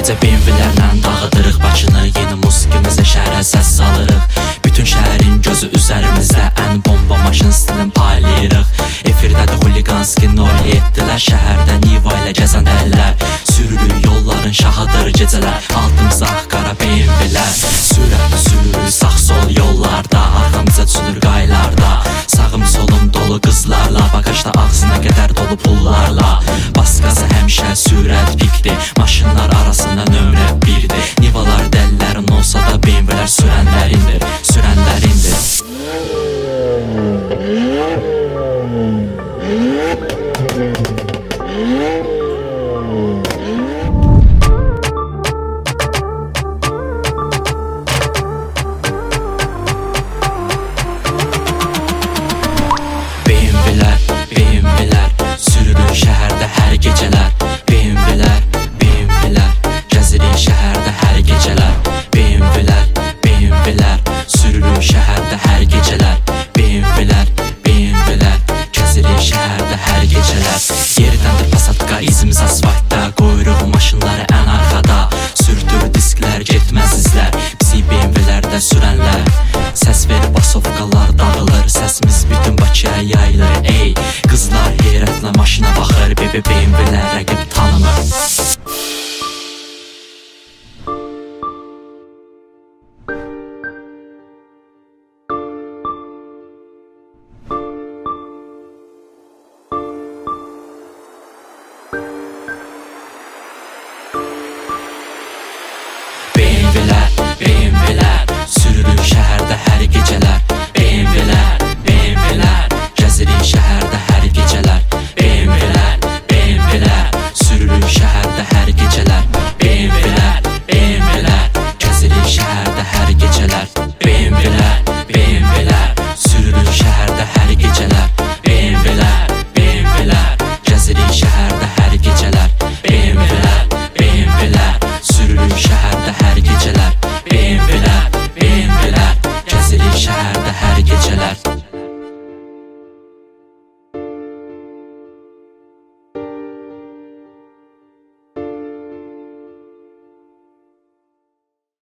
Gecə BMW-lərlə dağıdırıq Bakını, yeni musiqimizə şəhərə səs salırıq. Bütün şəhərin gözü üzərimizdə, ən bomba maşın stilin paylayırıq. Efirdədir Xuliqanski 07-lər, şəhərdə Niva ilə gəzən əllər. Sürülür yolların şahıdır gecələr, altımıza qara BMW-lər. Sürətli sürürük sağ sol yollarda, arxamıza düşülür qaylarda. Sağım solum dolu qızlarla, bagajda ağzına qədər dolu pullarla. Bas qazı həmişə sürət pikdir, maşınlar arasında nömrə 1-dir. Nivalar dəllərin olsa da BMW-lər sürənlərindir, sürənlərindir. BMW-lər sürülür şəhərdə hər gecələr. BMW-lər gəzirik şəhərdə hər gecələr. BMW-lər sürülür şəhərdə hər gecələr. BMW-lər gəzirik şəhərdə hər gecələr. Yeridəndir Pasatka, izimiz asfaltda, qoyuruq maşınları ən arxada. Sürtür disklər, getməz izlər, bizi BMW-lərdə sürənlər. Səs verir basovkalar dağılır, səsimiz bütün Bakıya yayılır. Ey, qızlar heyrətlə maşına baxır, BMW-lər rəqib tanımır. BMW-lər sürülür şəhərdə hər gecələr.